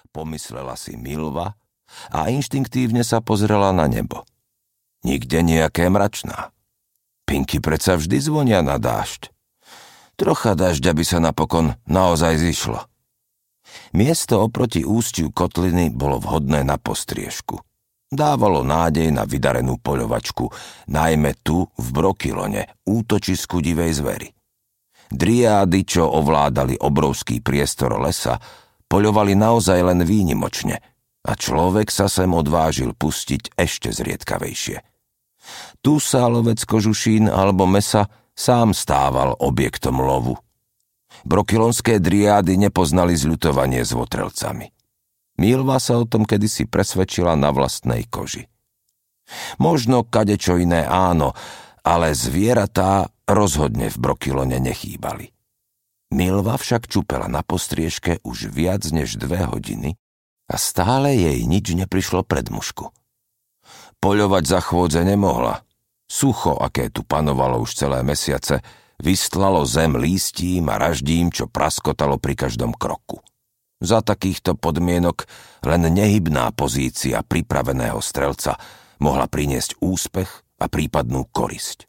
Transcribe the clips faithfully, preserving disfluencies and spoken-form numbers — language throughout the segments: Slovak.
Pomyslela si Milva a inštinktívne sa pozrela na nebo. Nikde nejaké mračná. Pinky predsa vždy zvonia na dážď. Trocha dažďa by sa napokon naozaj zišlo. Miesto oproti ústiu kotliny bolo vhodné na postriežku. Dávalo nádej na vydarenú poľovačku, najmä tu v Brokilone, útočisku divej zvery. Driády, čo ovládali obrovský priestor lesa, poľovali naozaj len výnimočne a človek sa sem odvážil pustiť ešte zriedkavejšie. Tu sa lovec kožušín alebo mesa sám stával objektom lovu. Brokilonské driády nepoznali zľutovanie s votrelcami. Milva sa o tom kedysi presvedčila na vlastnej koži. Možno kadečo iné áno, ale zvieratá rozhodne v Brokilone nechýbali. Milva však čupela na postriežke už viac než dve hodiny a stále jej nič neprišlo pred mušku. Poľovať za chôdze nemohla. Sucho, aké tu panovalo už celé mesiace, vystlalo zem lístím a raždím, čo praskotalo pri každom kroku. Za takýchto podmienok len nehybná pozícia pripraveného strelca mohla priniesť úspech a prípadnú korisť.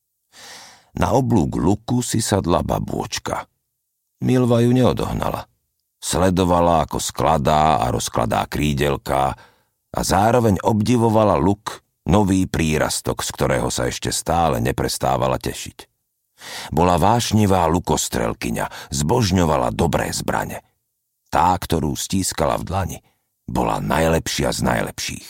Na oblúk luku si sadla babôčka. Milva ju neodohnala. Sledovala, ako skladá a rozkladá krídelká a zároveň obdivovala luk, nový prírastok, z ktorého sa ešte stále neprestávala tešiť. Bola vášnivá lukostrelkyňa, zbožňovala dobré zbrane. Tá, ktorú stískala v dlani, bola najlepšia z najlepších.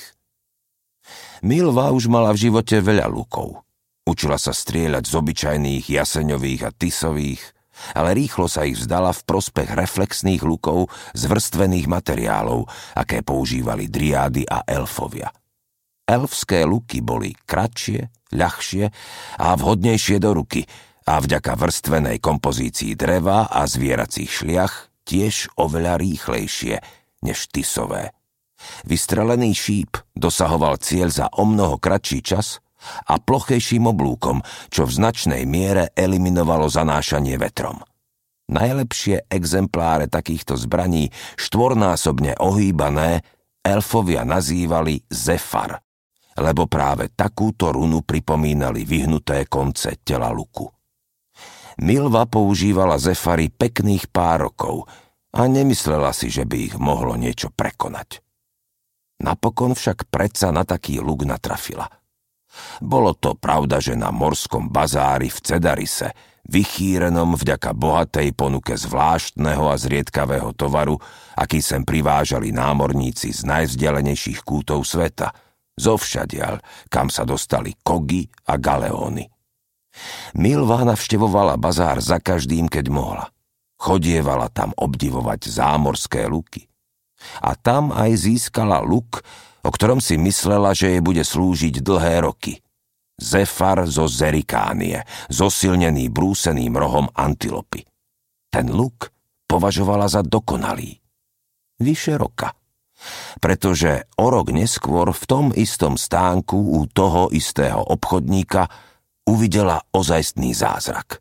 Milva už mala v živote veľa lukov. Učila sa strieľať z obyčajných jaseňových a tisových, ale rýchlo sa ich vzdala v prospech reflexných lukov z vrstvených materiálov, aké používali driády a elfovia. Elfské luky boli kratšie, ľahšie a vhodnejšie do ruky a vďaka vrstvenej kompozícii dreva a zvieracích šliach tiež oveľa rýchlejšie než tisové. Vystrelený šíp dosahoval cieľ za omnoho kratší čas a plochejším oblúkom, čo v značnej miere eliminovalo zanášanie vetrom. Najlepšie exempláre takýchto zbraní, štvornásobne ohýbané, elfovia nazývali Zefar, lebo práve takúto runu pripomínali vyhnuté konce tela luku. Milva používala Zefary pekných pár rokov a nemyslela si, že by ich mohlo niečo prekonať. Napokon však predsa na taký luk natrafila. Bolo to pravda, že na morskom bazári v Cedarise, vychýrenom vďaka bohatej ponuke zvláštneho a zriedkavého tovaru, aký sem privážali námorníci z najvzdialenejších kútov sveta, zovšadiaľ, kam sa dostali kogy a galeóny. Milva navštevovala bazár za každým, keď mohla. Chodievala tam obdivovať zámorské luky. A tam aj získala luk, o ktorom si myslela, že jej bude slúžiť dlhé roky. Zefar zo Zerikánie, zosilnený brúseným rohom antilopy. Ten luk považovala za dokonalý. Vyše roka. Pretože o rok neskôr v tom istom stánku u toho istého obchodníka uvidela ozajstný zázrak.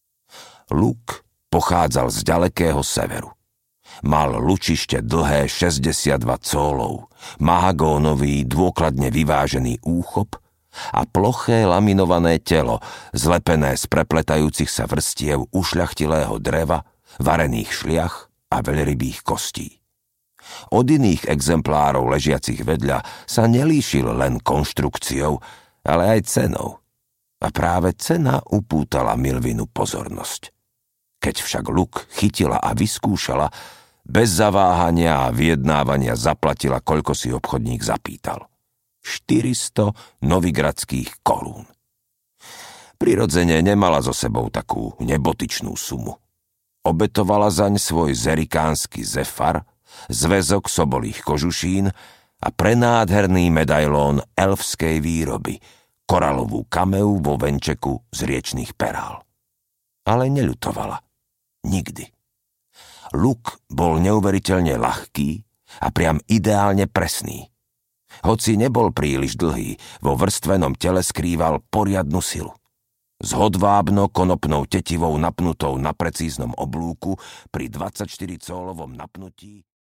Luk pochádzal z ďalekého severu. Mal lučište dlhé šesťdesiatdva cólov, mahagónový dôkladne vyvážený úchop a ploché laminované telo, zlepené z prepletajúcich sa vrstiev ušľachtilého dreva, varených šliach a veľrybých kostí. Od iných exemplárov ležiacich vedľa sa nelíšil len konštrukciou, ale aj cenou. A práve cena upútala Milvinu pozornosť. Keď však luk chytila a vyskúšala, bez zaváhania a vyjednávania zaplatila, koľko si obchodník zapýtal. štyristo novigradských korún. Prirodzene nemala so sebou takú nebotičnú sumu. Obetovala zaň svoj zerikánsky Zefar, zväzok sobolých kožušín a prenádherný medailón elfskej výroby, koralovú kameu vo venčeku z riečných perál. Ale neľutovala. Nikdy. Luk bol neuveriteľne ľahký a priam ideálne presný. Hoci nebol príliš dlhý, vo vrstvenom tele skrýval poriadnu silu. S hodvábno konopnou tetivou napnutou na precíznom oblúku pri dvadsaťštyri cólovom napnutí